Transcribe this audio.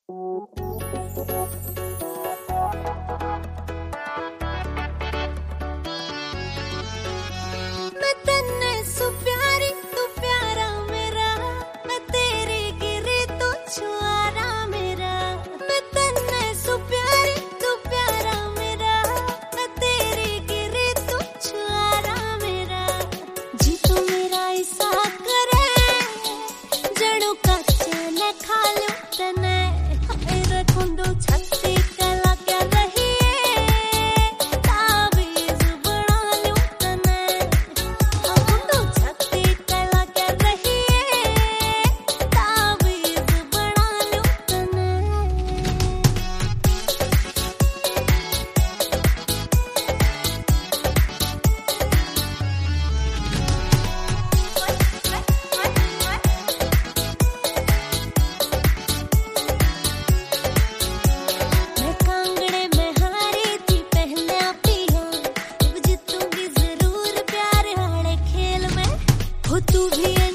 मैं तन्ने सु प्यारी तू प्यारा मेरा, मैं तेरे गिरे तो छुआरा मेरा। मैं तन्ने सु प्यारी तू प्यारा मेरा, मैं तेरे गिरे तो छुआरा मेरा। जी तू मेरा ऐसा करे जड़ों का चैन खा लो तने, रखूंदो छत्ती कला क्या रही ताबीज बना लो तने, रखूंदो छत्ती कला क्या रही ताबीज बना लो तने। मैं कांगड़े में हारी थी पहले पिया, अब जीतूंगी जरूर प्यार वाले खेल में। हो तू भी